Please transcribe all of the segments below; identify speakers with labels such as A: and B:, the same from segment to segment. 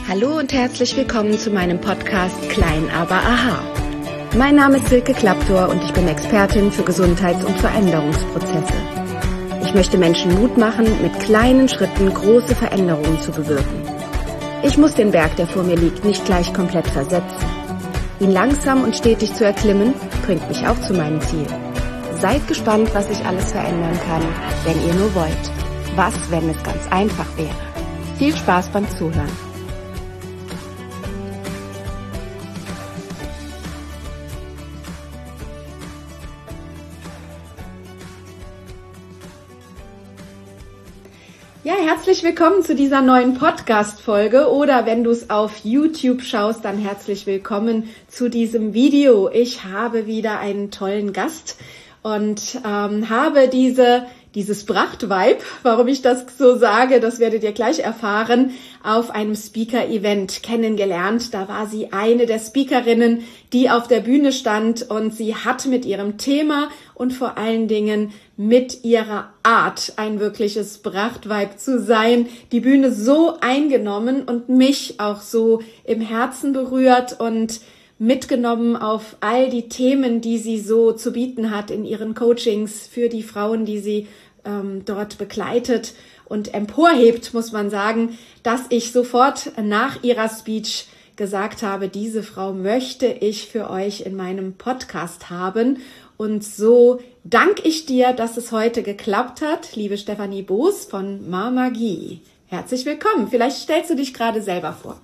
A: Hallo und herzlich willkommen zu meinem Podcast Klein aber Aha. Mein Name ist Silke Klaptor und ich bin Expertin für Gesundheits- und Veränderungsprozesse. Ich möchte Menschen Mut machen, mit kleinen Schritten große Veränderungen zu bewirken. Ich muss den Berg, der vor mir liegt, nicht gleich komplett versetzen. Ihn langsam und stetig zu erklimmen, bringt mich auch zu meinem Ziel. Seid gespannt, was sich alles verändern kann, wenn ihr nur wollt. Was, wenn es ganz einfach wäre? Viel Spaß beim Zuhören. Ja, herzlich willkommen zu dieser neuen Podcast-Folge oder wenn du es auf YouTube schaust, dann herzlich willkommen zu diesem Video. Ich habe wieder einen tollen Gast und habe dieses Pracht-Vibe, warum ich das so sage, das werdet ihr gleich erfahren, auf einem Speaker-Event kennengelernt. Da war sie eine der Speakerinnen, die auf der Bühne stand und sie hat mit ihrem Thema und vor allen Dingen mit ihrer Art, ein wirkliches Pracht-Vibe zu sein, die Bühne so eingenommen und mich auch so im Herzen berührt und mitgenommen auf all die Themen, die sie so zu bieten hat in ihren Coachings für die Frauen, die sie dort begleitet und emporhebt, muss man sagen, dass ich sofort nach ihrer Speech gesagt habe, diese Frau möchte ich für euch in meinem Podcast haben. Und so danke ich dir, dass es heute geklappt hat, liebe Stefanie Boos von Mamagie. Herzlich willkommen. Vielleicht stellst du dich gerade selber vor.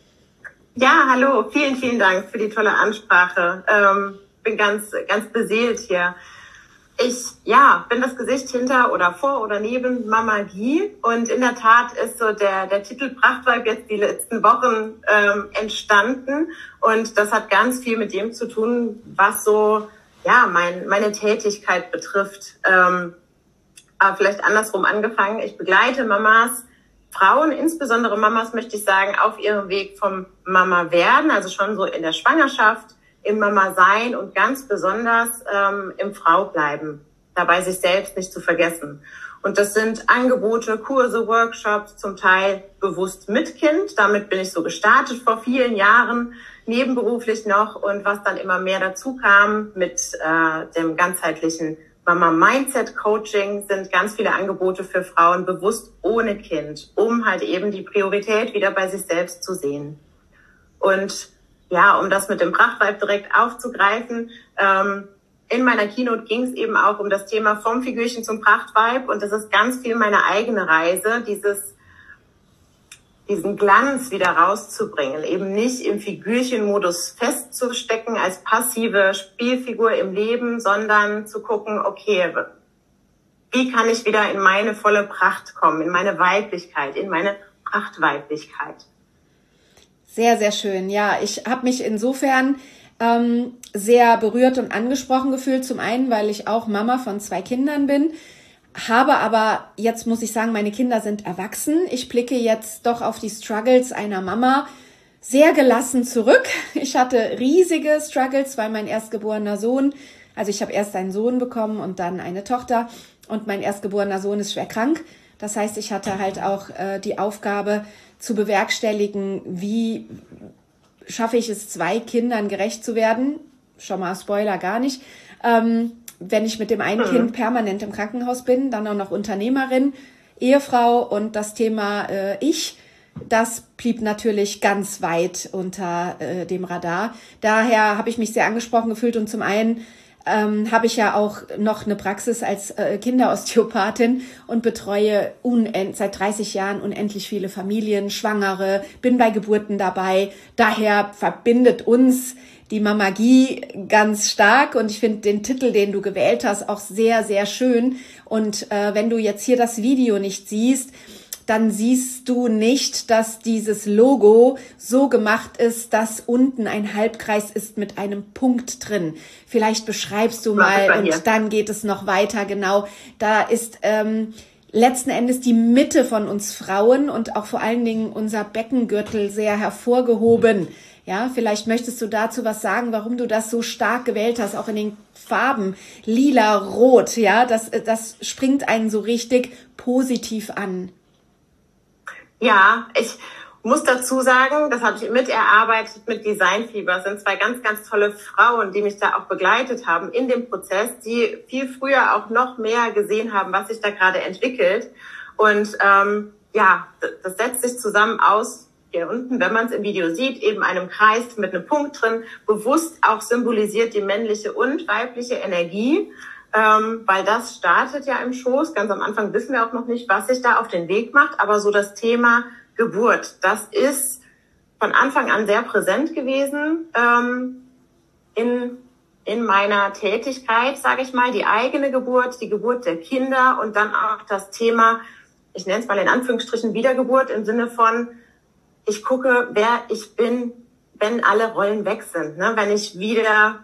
B: Ja, hallo. Vielen, vielen Dank für die tolle Ansprache. Bin ganz beseelt hier. Ich bin das Gesicht hinter oder vor oder neben Mamagie und in der Tat ist so der Titel Pracht-Vibe jetzt die letzten Wochen entstanden und das hat ganz viel mit dem zu tun, was so meine Tätigkeit betrifft. Aber vielleicht andersrum angefangen. Ich begleite Mamas, Frauen, insbesondere Mamas, möchte ich sagen, auf ihrem Weg vom Mama-Werden, also schon so in der Schwangerschaft, im Mama-Sein und ganz besonders im Frau-Bleiben, dabei sich selbst nicht zu vergessen. Und das sind Angebote, Kurse, Workshops, zum Teil bewusst mit Kind. Damit bin ich so gestartet vor vielen Jahren, nebenberuflich noch. Und was dann immer mehr dazu kam mit dem ganzheitlichen Mama-Mindset-Coaching, sind ganz viele Angebote für Frauen bewusst ohne Kind, um halt eben die Priorität wieder bei sich selbst zu sehen. Und ja, um das mit dem Pracht-Vibe direkt aufzugreifen, in meiner Keynote ging es eben auch um das Thema vom Figürchen zum Pracht-Vibe und das ist ganz viel meine eigene Reise, diesen Glanz wieder rauszubringen, eben nicht im Figürchen-Modus festzustecken als passive Spielfigur im Leben, sondern zu gucken, okay, wie kann ich wieder in meine volle Pracht kommen, in meine Weiblichkeit, in meine Prachtweiblichkeit.
A: Sehr, sehr schön. Ja, ich habe mich insofern sehr berührt und angesprochen gefühlt. Zum einen, weil ich auch Mama von 2 Kindern bin, habe aber, jetzt muss ich sagen, meine Kinder sind erwachsen. Ich blicke jetzt doch auf die Struggles einer Mama sehr gelassen zurück. Ich hatte riesige Struggles, weil mein erstgeborener Sohn, also ich habe erst einen Sohn bekommen und dann eine Tochter und mein erstgeborener Sohn ist schwer krank. Das heißt, ich hatte halt auch die Aufgabe zu bewerkstelligen, wie schaffe ich es, 2 Kindern gerecht zu werden. Schon mal Spoiler, gar nicht. Wenn ich mit dem einen Kind permanent im Krankenhaus bin, dann auch noch Unternehmerin, Ehefrau und das Thema das blieb natürlich ganz weit unter dem Radar. Daher habe ich mich sehr angesprochen gefühlt und zum einen habe ich ja auch noch eine Praxis als Kinderosteopathin und betreue seit 30 Jahren unendlich viele Familien, Schwangere, bin bei Geburten dabei. Daher verbindet uns die Mamagie ganz stark und ich finde den Titel, den du gewählt hast, auch sehr, sehr schön. Und wenn du jetzt hier das Video nicht siehst, dann siehst du nicht, dass dieses Logo so gemacht ist, dass unten ein Halbkreis ist mit einem Punkt drin. Vielleicht beschreibst du mal und dann geht es noch weiter. Genau, da ist letzten Endes die Mitte von uns Frauen und auch vor allen Dingen unser Beckengürtel sehr hervorgehoben. Ja, vielleicht möchtest du dazu was sagen, warum du das so stark gewählt hast, auch in den Farben lila, rot. Ja, das springt einen so richtig positiv an.
B: Ja, muss dazu sagen, das habe ich miterarbeitet mit Designfieber. Es sind zwei ganz, ganz tolle Frauen, die mich da auch begleitet haben in dem Prozess, die viel früher auch noch mehr gesehen haben, was sich da gerade entwickelt. Und das setzt sich zusammen aus, hier unten, wenn man es im Video sieht, eben einem Kreis mit einem Punkt drin, bewusst auch symbolisiert die männliche und weibliche Energie, weil das startet ja im Schoß. Ganz am Anfang wissen wir auch noch nicht, was sich da auf den Weg macht, aber so das Thema Geburt, das ist von Anfang an sehr präsent gewesen in meiner Tätigkeit, sage ich mal, die eigene Geburt, die Geburt der Kinder und dann auch das Thema, ich nenne es mal in Anführungsstrichen Wiedergeburt im Sinne von, ich gucke, wer ich bin, wenn alle Rollen weg sind, ne? Wenn ich wieder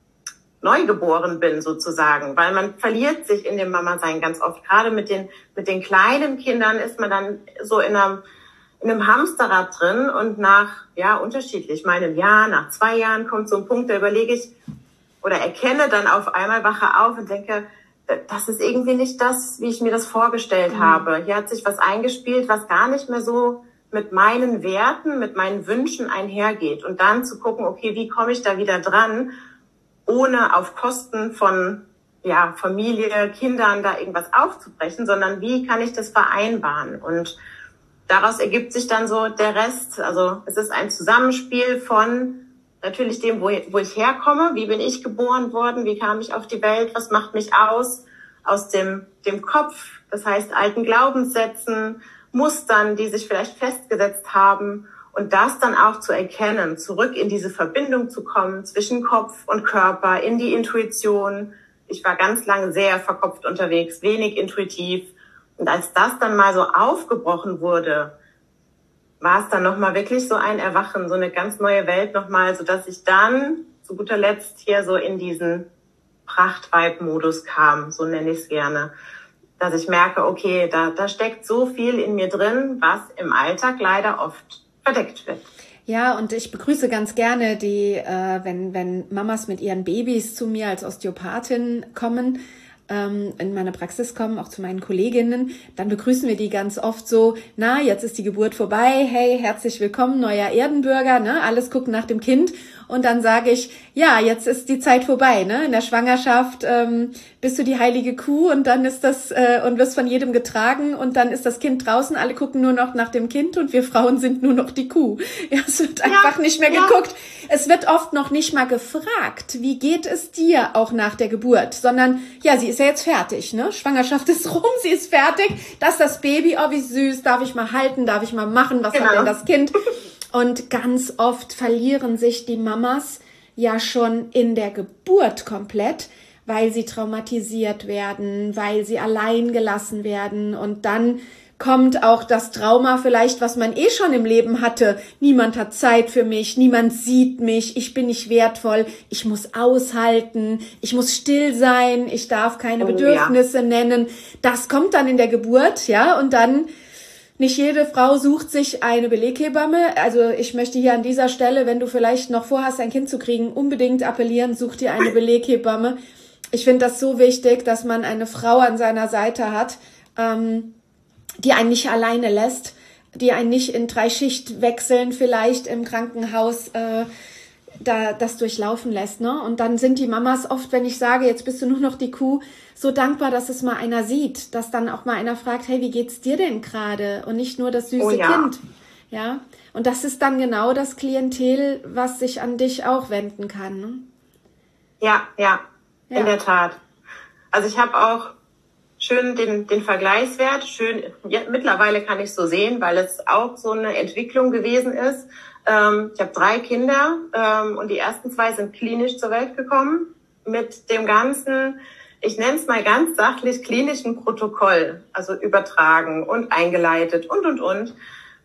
B: neugeboren bin sozusagen, weil man verliert sich in dem Mama-Sein ganz oft. Gerade mit den kleinen Kindern ist man dann so in einem Hamsterrad drin und nach, unterschiedlich, mal einem Jahr, nach 2 Jahren kommt so ein Punkt, da überlege ich oder erkenne dann auf einmal, wache auf und denke, das ist irgendwie nicht das, wie ich mir das vorgestellt habe. Hier hat sich was eingespielt, was gar nicht mehr so mit meinen Werten, mit meinen Wünschen einhergeht. Und dann zu gucken, okay, wie komme ich da wieder dran, ohne auf Kosten von Familie, Kindern da irgendwas aufzubrechen, sondern wie kann ich das vereinbaren? Und daraus ergibt sich dann so der Rest. Also es ist ein Zusammenspiel von natürlich dem, wo ich herkomme, wie bin ich geboren worden, wie kam ich auf die Welt, was macht mich aus dem Kopf, das heißt alten Glaubenssätzen, Mustern, die sich vielleicht festgesetzt haben und das dann auch zu erkennen, zurück in diese Verbindung zu kommen zwischen Kopf und Körper, in die Intuition. Ich war ganz lange sehr verkopft unterwegs, wenig intuitiv. Und als das dann mal so aufgebrochen wurde, war es dann nochmal wirklich so ein Erwachen, so eine ganz neue Welt nochmal, sodass ich dann zu guter Letzt hier so in diesen Pracht-Vibe-Modus kam, so nenne ich es gerne. Dass ich merke, okay, da steckt so viel in mir drin, was im Alltag leider oft verdeckt wird.
A: Ja, und ich begrüße ganz gerne wenn Mamas mit ihren Babys zu mir als Osteopathin kommen, in meine Praxis kommen, auch zu meinen Kolleginnen, dann begrüßen wir die ganz oft so, na, jetzt ist die Geburt vorbei, hey, herzlich willkommen, neuer Erdenbürger, ne, alles gucken nach dem Kind. Und dann sage ich, ja, jetzt ist die Zeit vorbei, ne? In der Schwangerschaft bist du die heilige Kuh und dann ist das und wirst von jedem getragen und dann ist das Kind draußen, alle gucken nur noch nach dem Kind und wir Frauen sind nur noch die Kuh. Ja, es wird einfach nicht mehr geguckt. Es wird oft noch nicht mal gefragt, wie geht es dir auch nach der Geburt, sondern ja, sie ist ja jetzt fertig, ne? Schwangerschaft ist rum, sie ist fertig. Das ist das Baby, oh wie süß, darf ich mal halten, darf ich mal machen, was hat denn das Kind? Und ganz oft verlieren sich die Mamas ja schon in der Geburt komplett, weil sie traumatisiert werden, weil sie allein gelassen werden. Und dann kommt auch das Trauma vielleicht, was man schon im Leben hatte. Niemand hat Zeit für mich, niemand sieht mich, ich bin nicht wertvoll, ich muss aushalten, ich muss still sein, ich darf keine Bedürfnisse nennen. Das kommt dann in der Geburt, ja, und dann nicht jede Frau sucht sich eine Beleghebamme. Also ich möchte hier an dieser Stelle, wenn du vielleicht noch vorhast, ein Kind zu kriegen, unbedingt appellieren, such dir eine Beleghebamme. Ich finde das so wichtig, dass man eine Frau an seiner Seite hat, die einen nicht alleine lässt, die einen nicht in 3 Schichtwechseln vielleicht im Krankenhaus das durchlaufen lässt, ne? Und dann sind die Mamas oft, wenn ich sage, jetzt bist du nur noch die Kuh, so dankbar, dass es mal einer sieht, dass dann auch mal einer fragt, hey, wie geht's dir denn gerade? Und nicht nur das süße Kind, ja? Und das ist dann genau das Klientel, was sich an dich auch wenden kann, ne?
B: Ja, in der Tat. Also ich habe auch schön den Vergleichswert, mittlerweile kann ich so sehen, weil es auch so eine Entwicklung gewesen ist. Ich habe 3 Kinder und die ersten 2 sind klinisch zur Welt gekommen mit dem ganzen, ich nenne es mal ganz sachlich, klinischen Protokoll, also übertragen und eingeleitet und.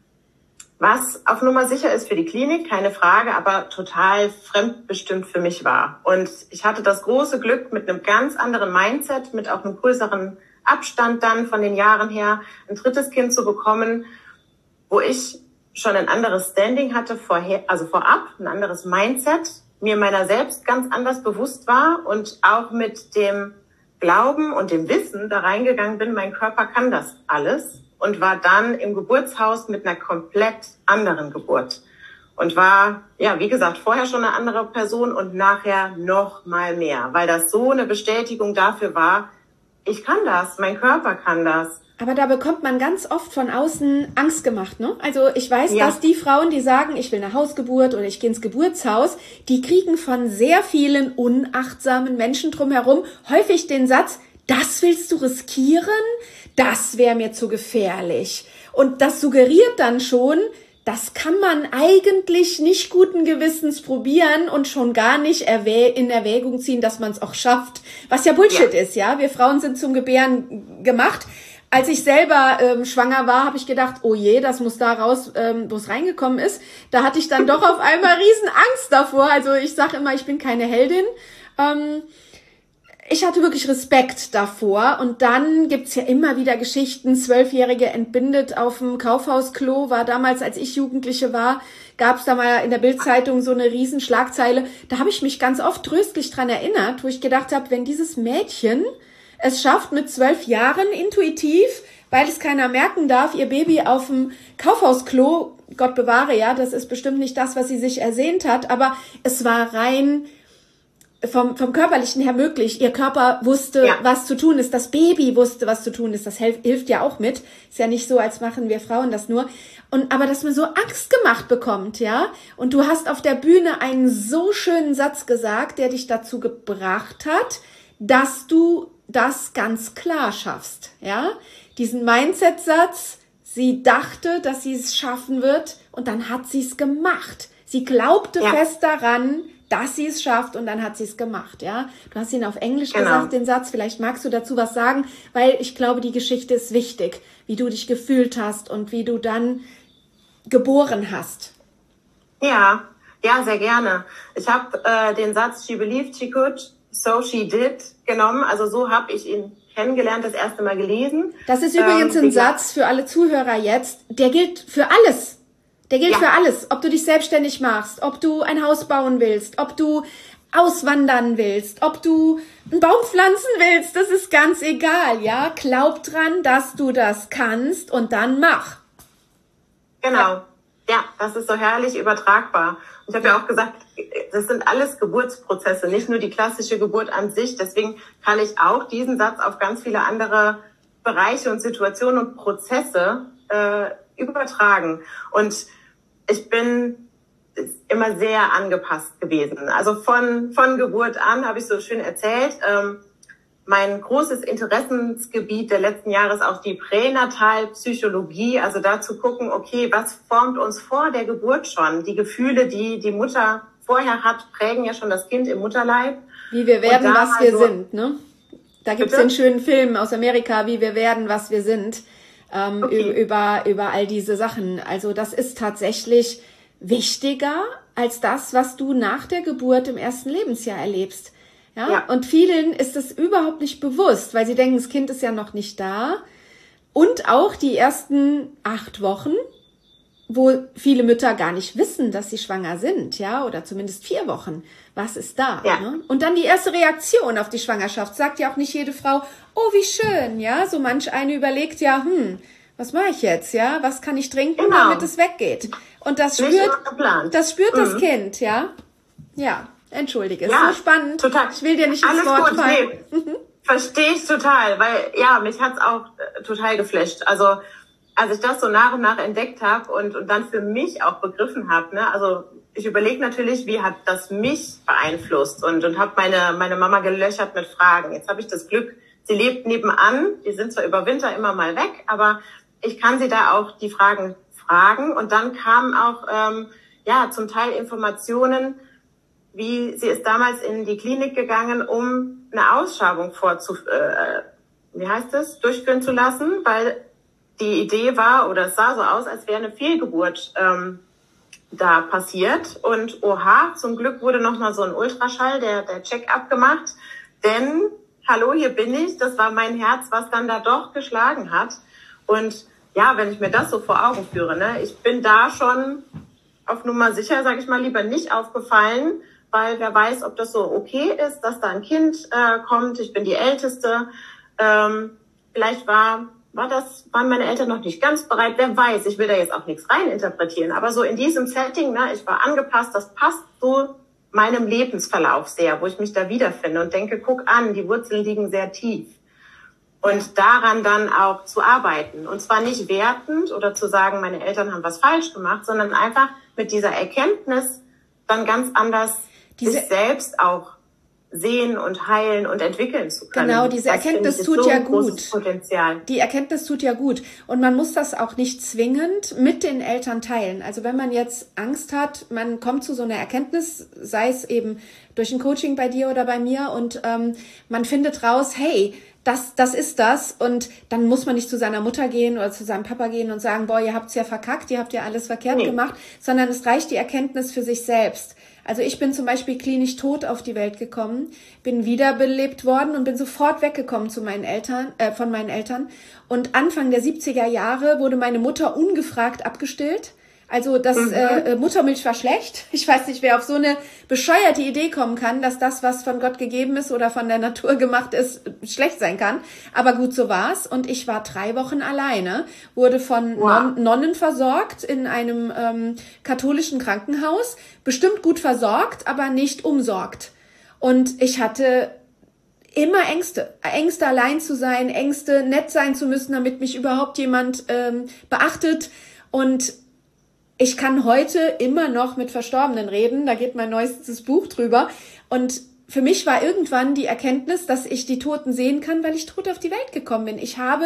B: Was auf Nummer sicher ist für die Klinik, keine Frage, aber total fremdbestimmt für mich war. Und ich hatte das große Glück, mit einem ganz anderen Mindset, mit auch einem größeren Abstand dann von den Jahren her, ein 3. Kind zu bekommen, wo ich schon ein anderes Standing hatte vorab, ein anderes Mindset, mir meiner selbst ganz anders bewusst war und auch mit dem Glauben und dem Wissen da reingegangen bin, mein Körper kann das alles und war dann im Geburtshaus mit einer komplett anderen Geburt. Und war, ja, wie gesagt, vorher schon eine andere Person und nachher noch mal mehr, weil das so eine Bestätigung dafür war, ich kann das, mein Körper kann das.
A: Aber da bekommt man ganz oft von außen Angst gemacht, ne? Also ich weiß, dass die Frauen, die sagen, ich will eine Hausgeburt oder ich gehe ins Geburtshaus, die kriegen von sehr vielen unachtsamen Menschen drumherum häufig den Satz, das willst du riskieren? Das wäre mir zu gefährlich. Und das suggeriert dann schon, das kann man eigentlich nicht guten Gewissens probieren und schon gar nicht in Erwägung ziehen, dass man es auch schafft. Was ja Bullshit ist, ja? Wir Frauen sind zum Gebären gemacht. Als ich selber schwanger war, habe ich gedacht, oh je, das muss da raus, wo es reingekommen ist. Da hatte ich dann doch auf einmal riesen Angst davor. Also ich sage immer, ich bin keine Heldin. Ich hatte wirklich Respekt davor. Und dann gibt's ja immer wieder Geschichten. 12-Jährige entbindet auf dem Kaufhausklo. War damals, als ich Jugendliche war, gab's da mal in der Bild-Zeitung so eine riesen Schlagzeile. Da habe ich mich ganz oft tröstlich dran erinnert, wo ich gedacht habe, wenn dieses Mädchen es schafft mit 12 Jahren intuitiv, weil es keiner merken darf, ihr Baby auf dem Kaufhausklo, Gott bewahre, ja, das ist bestimmt nicht das, was sie sich ersehnt hat, aber es war rein vom Körperlichen her möglich. Ihr Körper wusste, was zu tun ist. Das Baby wusste, was zu tun ist. Das hilft ja auch mit. Ist ja nicht so, als machen wir Frauen das nur. Aber dass man so Angst gemacht bekommt, ja. Und du hast auf der Bühne einen so schönen Satz gesagt, der dich dazu gebracht hat, dass du das ganz klar schaffst, ja. Diesen Mindset-Satz, sie dachte, dass sie es schaffen wird und dann hat sie es gemacht. Sie glaubte fest daran, dass sie es schafft und dann hat sie es gemacht, ja. Du hast ihn auf Englisch gesagt, den Satz. Vielleicht magst du dazu was sagen, weil ich glaube, die Geschichte ist wichtig, wie du dich gefühlt hast und wie du dann geboren hast.
B: Ja, sehr gerne. Ich habe den Satz, she believed she could, so she did, genommen. Also so habe ich ihn kennengelernt, das erste Mal gelesen.
A: Das ist übrigens ein Satz für alle Zuhörer jetzt, der gilt für alles. Der gilt für alles. Ob du dich selbstständig machst, ob du ein Haus bauen willst, ob du auswandern willst, ob du einen Baum pflanzen willst, das ist ganz egal, ja. Glaub dran, dass du das kannst und dann mach.
B: Genau. Ja, das ist so herrlich übertragbar. Und ich habe ja auch gesagt, das sind alles Geburtsprozesse, nicht nur die klassische Geburt an sich. Deswegen kann ich auch diesen Satz auf ganz viele andere Bereiche und Situationen und Prozesse übertragen. Und ich bin immer sehr angepasst gewesen. Also von Geburt an, habe ich so schön erzählt, mein großes Interessensgebiet der letzten Jahre ist auch die Pränatalpsychologie, also da zu gucken, okay, was formt uns vor der Geburt schon? Die Gefühle, die die Mutter vorher hat, prägen ja schon das Kind im Mutterleib.
A: Wie wir werden, was wir sind, ne? Da gibt's den schönen Film aus Amerika, Wie wir werden, was wir sind, über all diese Sachen. Also das ist tatsächlich wichtiger als das, was du nach der Geburt im ersten Lebensjahr erlebst. Ja? Und vielen ist es überhaupt nicht bewusst, weil sie denken, das Kind ist ja noch nicht da. Und auch die ersten 8 Wochen, wo viele Mütter gar nicht wissen, dass sie schwanger sind, ja, oder zumindest 4 Wochen. Was ist da?
B: Ja.
A: Ne? Und dann die erste Reaktion auf die Schwangerschaft. Sagt ja auch nicht jede Frau, oh, wie schön, ja. So manch eine überlegt ja, was mache ich jetzt, ja? Was kann ich trinken, damit es weggeht? Und das spürt das Kind, ja. Ja, entschuldige, ist so spannend.
B: Total.
A: Ich will dir nicht ins Wort fallen.
B: Nee. Verstehe ich total, weil, mich hat's auch total geflasht. Also, als ich das so nach und nach entdeckt habe und dann für mich auch begriffen habe, ne, also ich überlege natürlich, wie hat das mich beeinflusst und habe meine Mama gelöchert mit Fragen. Jetzt habe ich das Glück, sie lebt nebenan, die sind zwar über Winter immer mal weg, aber ich kann sie da auch die Fragen fragen und dann kamen auch zum Teil Informationen, wie sie ist damals in die Klinik gegangen, um eine Ausschabung durchführen zu lassen, weil die Idee war, oder es sah so aus, als wäre eine Fehlgeburt da passiert. Und oha, zum Glück wurde nochmal so ein Ultraschall, der Check-up gemacht. Denn, hallo, hier bin ich, das war mein Herz, was dann da doch geschlagen hat. Und ja, wenn ich mir das so vor Augen führe, ne, ich bin da schon auf Nummer sicher, sage ich mal, lieber nicht aufgefallen, weil wer weiß, ob das so okay ist, dass da ein Kind kommt. Ich bin die Älteste. Vielleicht war waren meine Eltern noch nicht ganz bereit. Wer weiß, ich will da jetzt auch nichts reininterpretieren. Aber so in diesem Setting, ne, ich war angepasst, das passt so meinem Lebensverlauf sehr, wo ich mich da wiederfinde und denke, guck an, die Wurzeln liegen sehr tief. Und daran dann auch zu arbeiten. Und zwar nicht wertend oder zu sagen, meine Eltern haben was falsch gemacht, sondern einfach mit dieser Erkenntnis dann ganz anders sich selbst auch sehen und heilen und entwickeln zu können.
A: Genau, diese Erkenntnis tut ja gut.
B: Potenzial.
A: Die Erkenntnis tut ja gut. Und man muss das auch nicht zwingend mit den Eltern teilen. Also wenn man jetzt Angst hat, man kommt zu so einer Erkenntnis, sei es eben durch ein Coaching bei dir oder bei mir und man findet raus, hey, das ist das. Und dann muss man nicht zu seiner Mutter gehen oder zu seinem Papa gehen und sagen, boah, ihr habt's ja verkackt, ihr habt ja alles verkehrt gemacht, sondern es reicht die Erkenntnis für sich selbst. Also ich bin zum Beispiel klinisch tot auf die Welt gekommen, bin wiederbelebt worden und bin sofort weggekommen von meinen Eltern. Und Anfang der 70er Jahre wurde meine Mutter ungefragt abgestillt. Also das Muttermilch war schlecht. Ich weiß nicht, wer auf so eine bescheuerte Idee kommen kann, dass das, was von Gott gegeben ist oder von der Natur gemacht ist, schlecht sein kann. Aber gut, so war's. Und ich war 3 Wochen alleine, wurde von Nonnen versorgt in einem katholischen Krankenhaus. Bestimmt gut versorgt, aber nicht umsorgt. Und ich hatte immer Ängste. Ängste, allein zu sein, Ängste, nett sein zu müssen, damit mich überhaupt jemand beachtet. Und ich kann heute immer noch mit Verstorbenen reden, da geht mein neuestes Buch drüber. Und für mich war irgendwann die Erkenntnis, dass ich die Toten sehen kann, weil ich tot auf die Welt gekommen bin.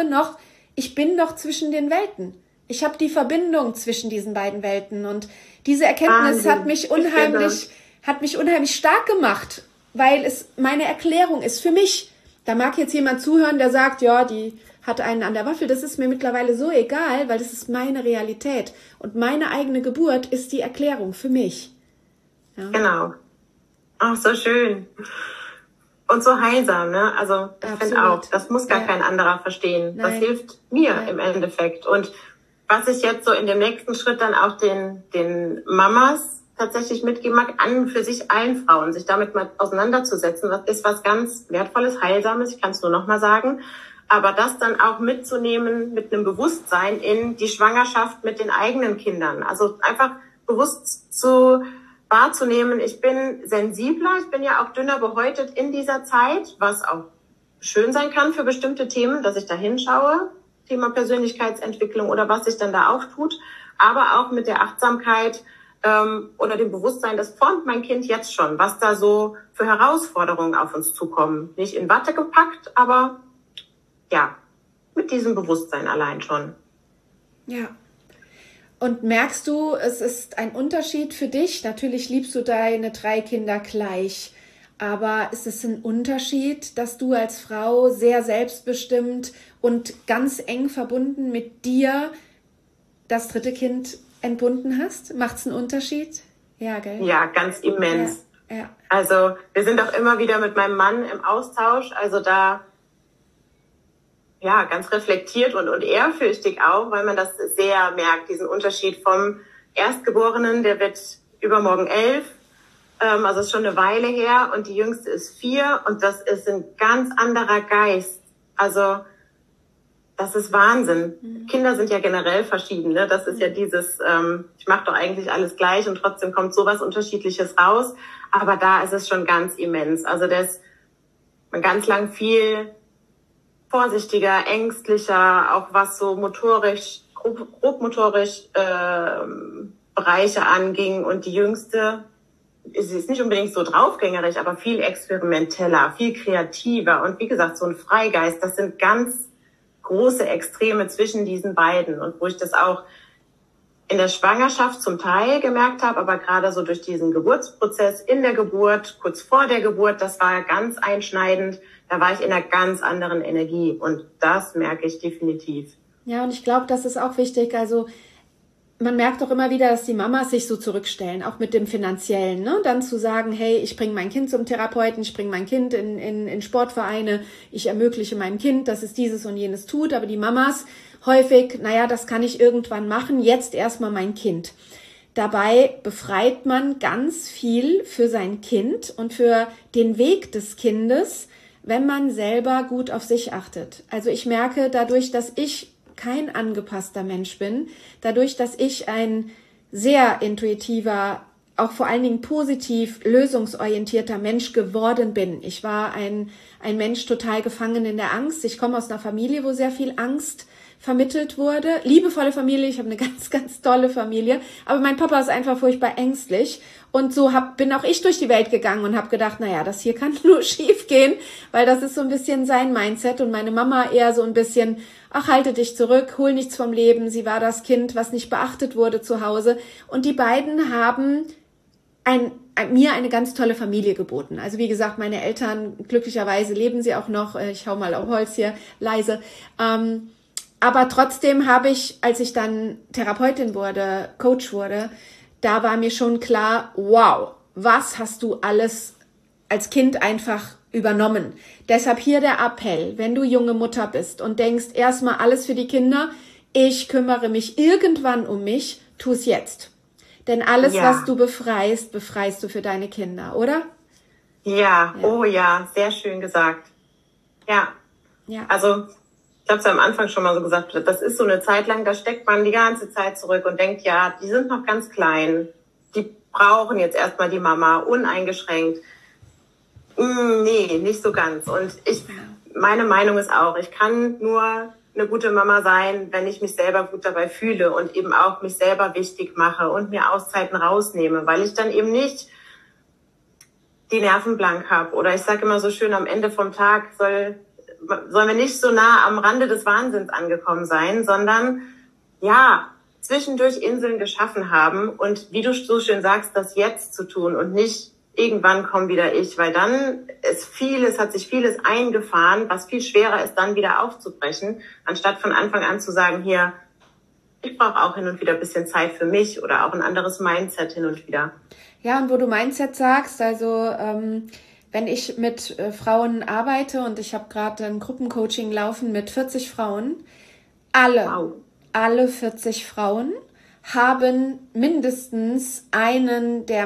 A: Ich bin noch zwischen den Welten. Ich habe die Verbindung zwischen diesen beiden Welten. Und diese Erkenntnis hat mich unheimlich stark gemacht, weil es meine Erklärung ist für mich. Da mag jetzt jemand zuhören, der sagt, ja, die hat einen an der Waffel. Das ist mir mittlerweile so egal, weil das ist meine Realität. Und meine eigene Geburt ist die Erklärung für mich. Ja.
B: Genau. Ach, so schön. Und so heilsam, ne? Also ich finde auch, das muss gar kein anderer verstehen. Nein. Das hilft mir im Endeffekt. Und was ich jetzt so in dem nächsten Schritt dann auch den Mamas tatsächlich mitgeben mag, an für sich allen Frauen, sich damit mal auseinanderzusetzen, das ist was ganz Wertvolles, Heilsames, ich kann es nur noch mal sagen. Aber das dann auch mitzunehmen mit einem Bewusstsein in die Schwangerschaft mit den eigenen Kindern. Also einfach bewusst wahrzunehmen, ich bin sensibler, ich bin ja auch dünner behäutet in dieser Zeit, was auch schön sein kann für bestimmte Themen, dass ich da hinschaue, Thema Persönlichkeitsentwicklung oder was sich dann da auftut, aber auch mit der Achtsamkeit oder dem Bewusstsein, das formt mein Kind jetzt schon, was da so für Herausforderungen auf uns zukommen. Nicht in Watte gepackt, aber ja, mit diesem Bewusstsein allein schon.
A: Ja. Und merkst du, es ist ein Unterschied für dich? Natürlich liebst du deine 3 Kinder gleich. Aber ist es ein Unterschied, dass du als Frau sehr selbstbestimmt und ganz eng verbunden mit dir das 3. Kind entbunden hast? Macht es einen Unterschied? Ja, gell?
B: Ja, ganz immens.
A: Ja.
B: Also wir sind auch immer wieder mit meinem Mann im Austausch. Also da ganz reflektiert und ehrfürchtig auch, weil man das sehr merkt, diesen Unterschied vom Erstgeborenen, der wird übermorgen 11, also ist schon eine Weile her, und die Jüngste ist 4 und das ist ein ganz anderer Geist. Also das ist Wahnsinn. Kinder sind ja generell verschieden, ne? Das ist ja dieses, ich mache doch eigentlich alles gleich und trotzdem kommt sowas Unterschiedliches raus, aber da ist es schon ganz immens. Also der ist ganz lang viel vorsichtiger, ängstlicher, auch was so motorisch, grobmotorisch Bereiche anging. Und die Jüngste, sie ist nicht unbedingt so draufgängerig, aber viel experimenteller, viel kreativer. Und wie gesagt, so ein Freigeist, das sind ganz große Extreme zwischen diesen beiden. Und wo ich das auch in der Schwangerschaft zum Teil gemerkt habe, aber gerade so durch diesen Geburtsprozess, in der Geburt, kurz vor der Geburt, das war ganz einschneidend. Da war ich in einer ganz anderen Energie und das merke ich definitiv.
A: Ja, und ich glaube, das ist auch wichtig. Also man merkt auch immer wieder, dass die Mamas sich so zurückstellen, auch mit dem Finanziellen. Ne? Dann zu sagen, hey, ich bringe mein Kind zum Therapeuten, ich bringe mein Kind in Sportvereine, ich ermögliche meinem Kind, dass es dieses und jenes tut. Aber die Mamas häufig, das kann ich irgendwann machen, jetzt erstmal mein Kind. Dabei befreit man ganz viel für sein Kind und für den Weg des Kindes, wenn man selber gut auf sich achtet. Also ich merke dadurch, dass ich kein angepasster Mensch bin, dadurch, dass ich ein sehr intuitiver, auch vor allen Dingen positiv lösungsorientierter Mensch geworden bin. Ich war ein Mensch total gefangen in der Angst. Ich komme aus einer Familie, wo sehr viel Angst vermittelt wurde. Liebevolle Familie, ich habe eine ganz, ganz tolle Familie, aber mein Papa ist einfach furchtbar ängstlich und so bin auch ich durch die Welt gegangen und habe gedacht, naja, das hier kann nur schief gehen, weil das ist so ein bisschen sein Mindset und meine Mama eher so ein bisschen, ach, halte dich zurück, hol nichts vom Leben. Sie war das Kind, was nicht beachtet wurde zu Hause und die beiden haben mir eine ganz tolle Familie geboten. Also wie gesagt, meine Eltern, glücklicherweise leben sie auch noch, ich hau mal auf Holz hier, leise, aber trotzdem habe ich, als ich dann Therapeutin wurde, Coach wurde, da war mir schon klar, wow, was hast du alles als Kind einfach übernommen. Deshalb hier der Appell, wenn du junge Mutter bist und denkst, erstmal alles für die Kinder, ich kümmere mich irgendwann um mich, tu es jetzt. Denn alles, was du befreist, befreist du für deine Kinder, oder?
B: Ja, oh ja, sehr schön gesagt. Ja. Also ich habe es ja am Anfang schon mal so gesagt, das ist so eine Zeit lang, da steckt man die ganze Zeit zurück und denkt, ja, die sind noch ganz klein, die brauchen jetzt erstmal die Mama uneingeschränkt. Nee, nicht so ganz. Und meine Meinung ist auch, ich kann nur eine gute Mama sein, wenn ich mich selber gut dabei fühle und eben auch mich selber wichtig mache und mir Auszeiten rausnehme, weil ich dann eben nicht die Nerven blank habe. Oder ich sage immer so schön, am Ende vom Tag sollen wir nicht so nah am Rande des Wahnsinns angekommen sein, sondern zwischendurch Inseln geschaffen haben und wie du so schön sagst, das jetzt zu tun und nicht irgendwann komm wieder ich, weil dann hat sich vieles eingefahren, was viel schwerer ist, dann wieder aufzubrechen, anstatt von Anfang an zu sagen, hier, ich brauche auch hin und wieder ein bisschen Zeit für mich oder auch ein anderes Mindset hin und wieder.
A: Ja, und wo du Mindset sagst, also wenn ich mit Frauen arbeite und ich habe gerade ein Gruppencoaching laufen mit 40 Frauen, alle 40 Frauen haben mindestens einen der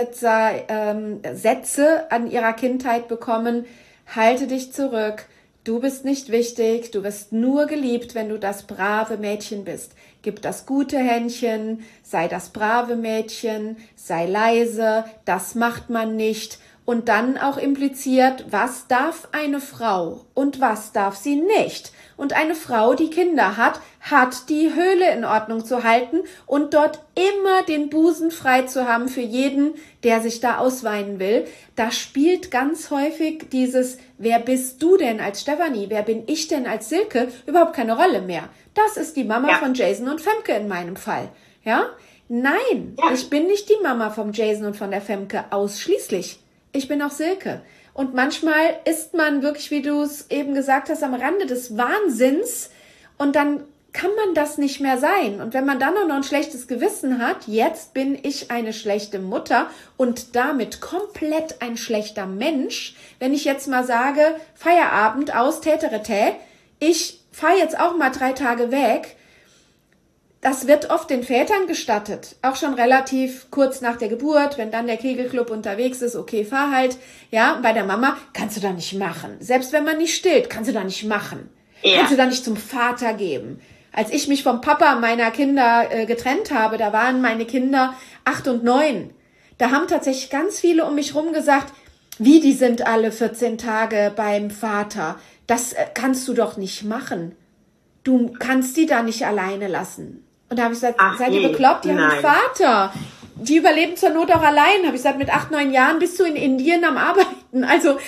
A: Mindset-Sätze an ihrer Kindheit bekommen. Halte dich zurück, du bist nicht wichtig, du wirst nur geliebt, wenn du das brave Mädchen bist. Gib das gute Händchen, sei das brave Mädchen, sei leise, das macht man nicht. Und dann auch impliziert, was darf eine Frau und was darf sie nicht. Und eine Frau, die Kinder hat die Höhle in Ordnung zu halten und dort immer den Busen frei zu haben für jeden, der sich da ausweinen will. Da spielt ganz häufig dieses, wer bist du denn als Stefanie, wer bin ich denn als Silke, überhaupt keine Rolle mehr. Das ist die Mama von Jason und Femke in meinem Fall. Ja? Nein, ich bin nicht die Mama vom Jason und von der Femke ausschließlich. Ich bin auch Silke. Und manchmal ist man wirklich, wie du es eben gesagt hast, am Rande des Wahnsinns und dann kann man das nicht mehr sein. Und wenn man dann auch noch ein schlechtes Gewissen hat, jetzt bin ich eine schlechte Mutter und damit komplett ein schlechter Mensch, wenn ich jetzt mal sage, Feierabend aus, täterete, ich fahre jetzt auch mal 3 Tage weg. Das wird oft den Vätern gestattet, auch schon relativ kurz nach der Geburt, wenn dann der Kegelclub unterwegs ist, okay, fahr halt, ja, und bei der Mama kannst du da nicht machen. Selbst wenn man nicht stillt, kannst du da nicht machen. Ja. Kannst du da nicht zum Vater geben. Als ich mich vom Papa meiner Kinder getrennt habe, da waren meine Kinder 8 und 9. Da haben tatsächlich ganz viele um mich rum gesagt, wie, die sind alle 14 Tage beim Vater. Das kannst du doch nicht machen. Du kannst die da nicht alleine lassen. Und da habe ich gesagt, seid ihr bekloppt? Die haben einen Vater. Die überleben zur Not auch allein. Habe ich gesagt, mit 8, 9 Jahren bist du in Indien am Arbeiten. Also,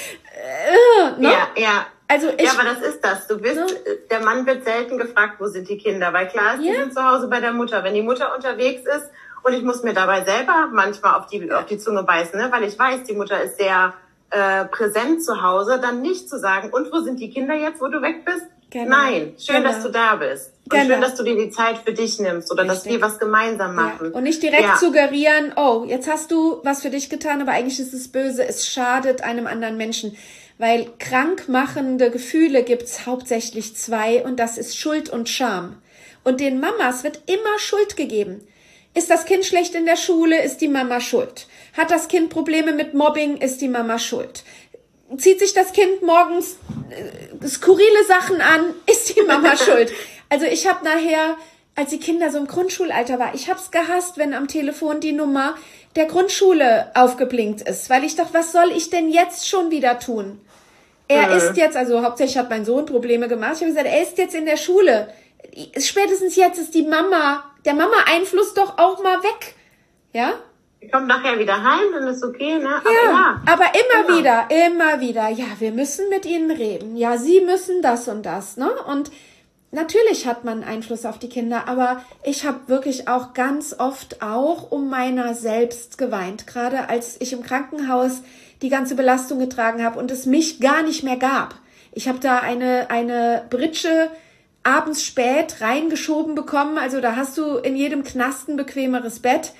B: Ja, aber das ist das. Der Mann wird selten gefragt, wo sind die Kinder? Weil klar ist, die sind zu Hause bei der Mutter. Wenn die Mutter unterwegs ist und ich muss mir dabei selber manchmal auf die Zunge beißen, ne? Weil ich weiß, die Mutter ist sehr präsent zu Hause, dann nicht zu sagen, und wo sind die Kinder jetzt, wo du weg bist? Genau. Nein, schön, dass du da bist. Und schön, dass du dir die Zeit für dich nimmst oder dass wir was gemeinsam machen.
A: Ja. Und nicht direkt suggerieren, oh, jetzt hast du was für dich getan, aber eigentlich ist es böse, es schadet einem anderen Menschen. Weil krankmachende Gefühle gibt's hauptsächlich 2 und das ist Schuld und Scham. Und den Mamas wird immer Schuld gegeben. Ist das Kind schlecht in der Schule, ist die Mama schuld. Hat das Kind Probleme mit Mobbing, ist die Mama schuld. zieht sich das Kind morgens skurrile Sachen an, ist die Mama schuld. Also ich habe nachher, als die Kinder so im Grundschulalter war, ich habe es gehasst, wenn am Telefon die Nummer der Grundschule aufgeblinkt ist, weil ich dachte, was soll ich denn jetzt schon wieder tun? Er ist jetzt, also hauptsächlich hat mein Sohn Probleme gemacht, ich habe gesagt, er ist jetzt in der Schule. Spätestens jetzt ist der Mama-Einfluss doch auch mal weg. Ja?
B: Kommt nachher wieder heim, dann ist okay, ne?
A: Aber immer wieder. Ja, wir müssen mit ihnen reden. Ja, sie müssen das und das, ne? Und natürlich hat man Einfluss auf die Kinder, aber ich habe wirklich auch ganz oft auch um meiner selbst geweint. Gerade als ich im Krankenhaus die ganze Belastung getragen habe und es mich gar nicht mehr gab. Ich habe da eine Britsche abends spät reingeschoben bekommen. Also da hast du in jedem Knast ein bequemeres Bett.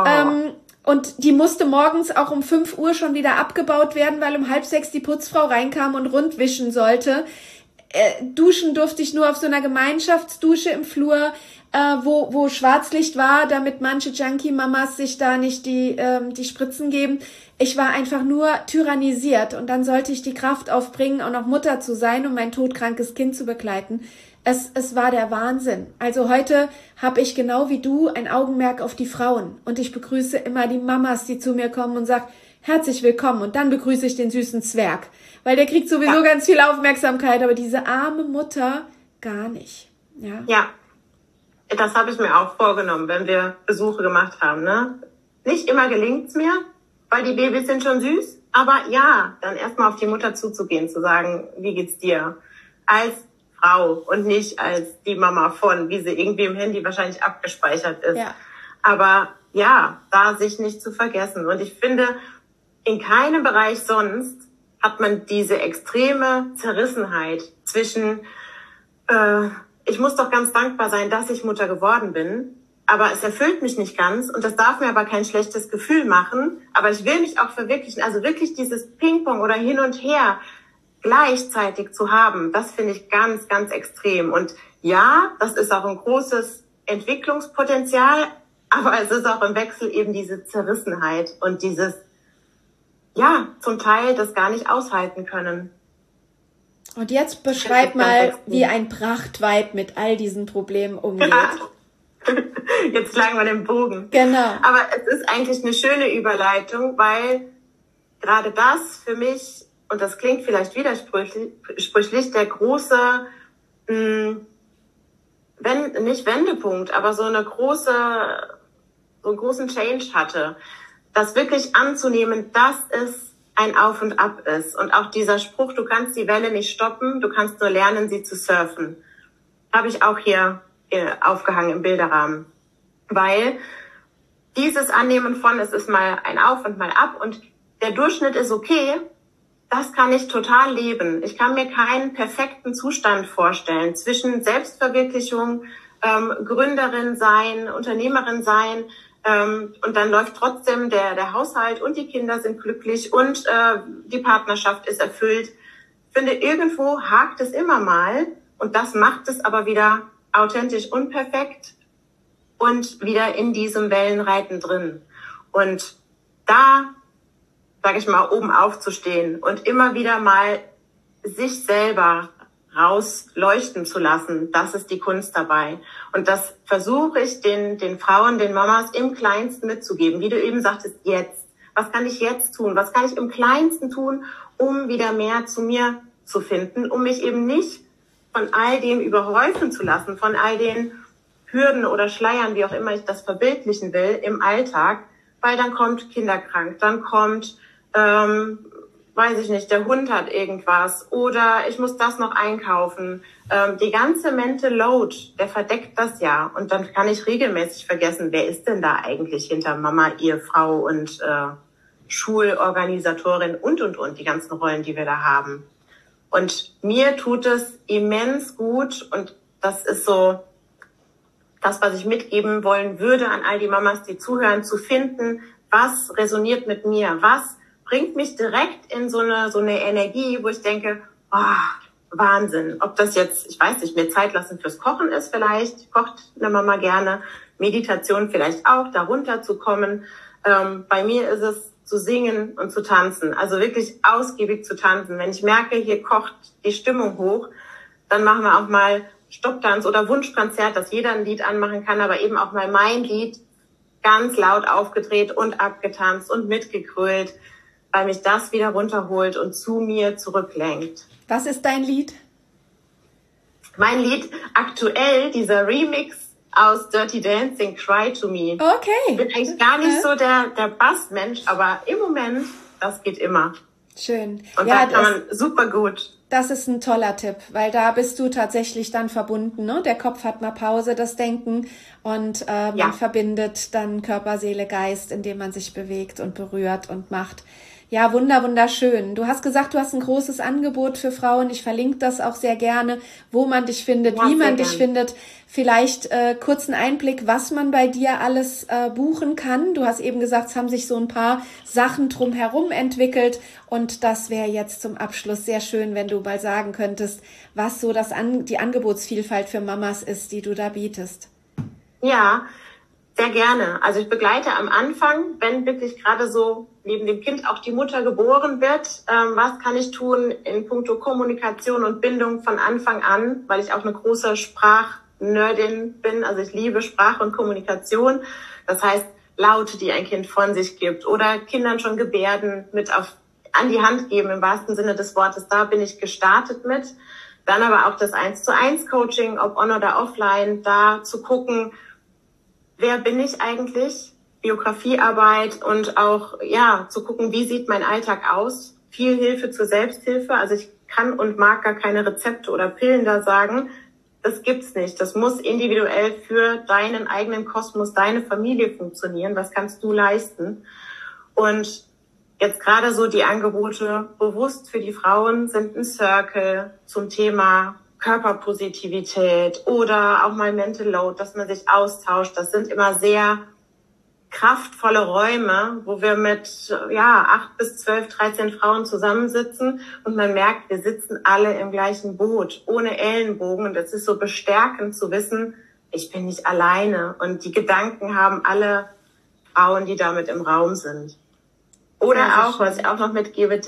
A: Und die musste morgens auch um 5 Uhr schon wieder abgebaut werden, weil um 5:30 die Putzfrau reinkam und rund wischen sollte. Duschen durfte ich nur auf so einer Gemeinschaftsdusche im Flur, wo Schwarzlicht war, damit manche Junkie-Mamas sich da nicht die Spritzen geben. Ich war einfach nur tyrannisiert und dann sollte ich die Kraft aufbringen, auch noch Mutter zu sein, um mein todkrankes Kind zu begleiten. Es war der Wahnsinn. Also heute habe ich genau wie du ein Augenmerk auf die Frauen und ich begrüße immer die Mamas, die zu mir kommen und sagen, herzlich willkommen, und dann begrüße ich den süßen Zwerg, weil der kriegt sowieso ganz viel Aufmerksamkeit, aber diese arme Mutter gar nicht.
B: Ja, das habe ich mir auch vorgenommen, wenn wir Besuche gemacht haben. Ne? Nicht immer gelingt's mir, weil die Babys sind schon süß, aber ja, dann erstmal auf die Mutter zuzugehen, zu sagen, wie geht's dir? Als Frau und nicht als die Mama von, wie sie irgendwie im Handy wahrscheinlich abgespeichert ist.
A: Ja.
B: Aber ja, da sich nicht zu vergessen. Und ich finde, in keinem Bereich sonst hat man diese extreme Zerrissenheit zwischen, ich muss doch ganz dankbar sein, dass ich Mutter geworden bin, aber es erfüllt mich nicht ganz und das darf mir aber kein schlechtes Gefühl machen, aber ich will mich auch verwirklichen. Also wirklich dieses Ping-Pong oder hin und her gleichzeitig zu haben, das finde ich ganz, ganz extrem. Und ja, das ist auch ein großes Entwicklungspotenzial, aber es ist auch im Wechsel eben diese Zerrissenheit und dieses, ja, zum Teil das gar nicht aushalten können.
A: Und jetzt beschreib mal, wie ein Prachtweib mit all diesen Problemen umgeht.
B: Jetzt schlagen wir den Bogen.
A: Genau.
B: Aber es ist eigentlich eine schöne Überleitung, weil gerade das für mich, und das klingt vielleicht widersprüchlich, der große, nicht Wendepunkt, aber so einen großen Change hatte. Das wirklich anzunehmen, dass es ein Auf und Ab ist. Und auch dieser Spruch, du kannst die Welle nicht stoppen, du kannst nur lernen, sie zu surfen, habe ich auch hier aufgehangen im Bilderrahmen. Weil dieses Annehmen von, es ist mal ein Auf und mal Ab und der Durchschnitt ist okay, das kann ich total leben. Ich kann mir keinen perfekten Zustand vorstellen zwischen Selbstverwirklichung, Gründerin sein, Unternehmerin sein, und dann läuft trotzdem der Haushalt und die Kinder sind glücklich und die Partnerschaft ist erfüllt. Ich finde, irgendwo hakt es immer mal und das macht es aber wieder authentisch und perfekt und wieder in diesem Wellenreiten drin. Und da, sage ich mal, oben aufzustehen und immer wieder mal sich selber rausleuchten zu lassen, das ist die Kunst dabei. Und das versuche ich den Frauen, den Mamas im Kleinsten mitzugeben. Wie du eben sagtest, jetzt. Was kann ich jetzt tun? Was kann ich im Kleinsten tun, um wieder mehr zu mir zu finden, um mich eben nicht von all dem überhäufen zu lassen, von all den Hürden oder Schleiern, wie auch immer ich das verbildlichen will, im Alltag, weil dann kommt kinderkrank, dann kommt weiß ich nicht, der Hund hat irgendwas oder ich muss das noch einkaufen. Die ganze Mental Load, der verdeckt das ja. Und dann kann ich regelmäßig vergessen, wer ist denn da eigentlich hinter Mama, Ehefrau und Schulorganisatorin und, die ganzen Rollen, die wir da haben. Und mir tut es immens gut und das ist so das, was ich mitgeben wollen würde an all die Mamas, die zuhören, zu finden, was resoniert mit mir, was bringt mich direkt in so eine Energie, wo ich denke, Wahnsinn. Ob das jetzt, ich weiß nicht, mir Zeit lassen fürs Kochen ist vielleicht, kocht eine Mama gerne, Meditation vielleicht auch, darunter zu kommen. Bei mir ist es zu singen und zu tanzen. Also wirklich ausgiebig zu tanzen. Wenn ich merke, hier kocht die Stimmung hoch, dann machen wir auch mal Stopptanz oder Wunschkonzert, dass jeder ein Lied anmachen kann, aber eben auch mal mein Lied ganz laut aufgedreht und abgetanzt und mitgegrölt, weil mich das wieder runterholt und zu mir zurücklenkt.
A: Was ist dein Lied?
B: Mein Lied aktuell, dieser Remix aus Dirty Dancing, Cry to Me.
A: Okay.
B: Ich bin eigentlich gar nicht so der Bassmensch, aber im Moment, das geht immer.
A: Schön.
B: Und ja, da kann man super gut.
A: Das ist ein toller Tipp, weil da bist du tatsächlich dann verbunden, ne? Der Kopf hat mal Pause, das Denken, und man verbindet dann Körper, Seele, Geist, indem man sich bewegt und berührt und macht. Ja, wunderschön. Du hast gesagt, du hast ein großes Angebot für Frauen. Ich verlinke das auch sehr gerne, wo man dich findet, wie man dich findet. Vielleicht kurzen Einblick, was man bei dir alles buchen kann. Du hast eben gesagt, es haben sich so ein paar Sachen drumherum entwickelt. Und das wäre jetzt zum Abschluss sehr schön, wenn du mal sagen könntest, was so die Angebotsvielfalt für Mamas ist, die du da bietest.
B: Ja, sehr gerne. Also ich begleite am Anfang, wenn wirklich gerade so neben dem Kind auch die Mutter geboren wird, was kann ich tun in puncto Kommunikation und Bindung von Anfang an, weil ich auch eine große Sprachnerdin bin. Also ich liebe Sprache und Kommunikation. Das heißt, Laute, die ein Kind von sich gibt oder Kindern schon Gebärden mit an die Hand geben, im wahrsten Sinne des Wortes. Da bin ich gestartet mit. Dann aber auch das 1:1 Coaching, ob on oder offline, da zu gucken, wer bin ich eigentlich? Biografiearbeit und auch, zu gucken, wie sieht mein Alltag aus? Viel Hilfe zur Selbsthilfe. Also ich kann und mag gar keine Rezepte oder Pillen da sagen. Das gibt's nicht. Das muss individuell für deinen eigenen Kosmos, deine Familie funktionieren. Was kannst du leisten? Und jetzt gerade so die Angebote bewusst für die Frauen sind ein Circle zum Thema Körperpositivität oder auch mal Mental Load, dass man sich austauscht. Das sind immer sehr kraftvolle Räume, wo wir mit 8 bis 12, 13 Frauen zusammensitzen und man merkt, wir sitzen alle im gleichen Boot, ohne Ellenbogen. Und das ist so bestärkend zu wissen, ich bin nicht alleine. Und die Gedanken haben alle Frauen, die damit im Raum sind. Oder auch, was ich auch noch mitgebe,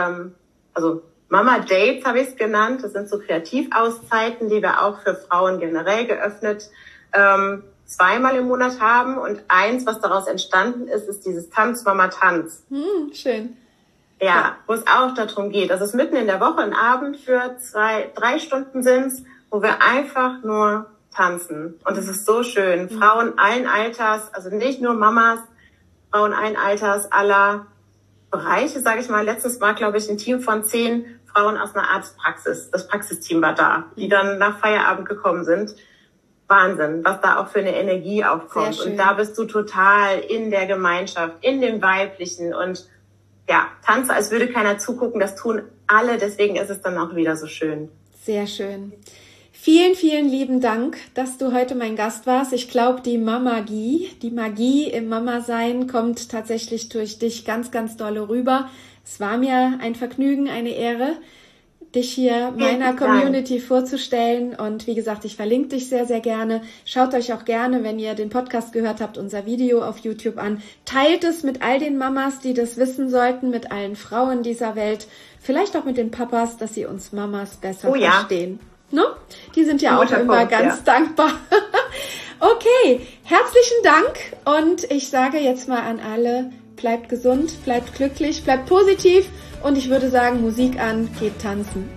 B: Mama Dates habe ich es genannt. Das sind so Kreativauszeiten, die wir auch für Frauen generell geöffnet 2-mal im Monat haben. Und eins, was daraus entstanden ist, ist dieses Tanz-Mama Tanz.
A: Schön.
B: Ja, wo es auch darum geht. Das ist mitten in der Woche, ein Abend für 2-3 Stunden sind's, wo wir einfach nur tanzen. Und es ist so schön. Frauen allen Alters, also nicht nur Mamas, Frauen allen Alters, aller Bereiche, sage ich mal. Letztens war, glaube ich, ein Team von 10 Frauen aus einer Arztpraxis. Das Praxisteam war da, die dann nach Feierabend gekommen sind. Wahnsinn, was da auch für eine Energie aufkommt. Und da bist du total in der Gemeinschaft, in dem Weiblichen und tanze, als würde keiner zugucken. Das tun alle, deswegen ist es dann auch wieder so schön.
A: Sehr schön. Vielen, vielen lieben Dank, dass du heute mein Gast warst. Ich glaube, die Mamagie, die Magie im Mama-Sein kommt tatsächlich durch dich ganz, ganz dolle rüber. Es war mir ein Vergnügen, eine Ehre, dich hier meiner Community vorzustellen. Und wie gesagt, ich verlinke dich sehr, sehr gerne. Schaut euch auch gerne, wenn ihr den Podcast gehört habt, unser Video auf YouTube an. Teilt es mit all den Mamas, die das wissen sollten, mit allen Frauen dieser Welt. Vielleicht auch mit den Papas, dass sie uns Mamas besser verstehen. Ne? Die sind ja auch immer ganz dankbar. Okay, herzlichen Dank. Und ich sage jetzt mal an alle, bleibt gesund, bleibt glücklich, bleibt positiv. Und ich würde sagen, Musik an, geht tanzen.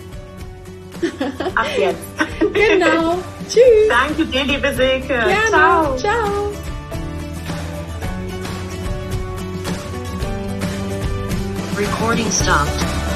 B: Ab jetzt.
A: Genau. Tschüss.
B: Danke dir, liebe Silke.
A: Gerne.
B: Ciao.
A: Ciao.
C: Recording stopped.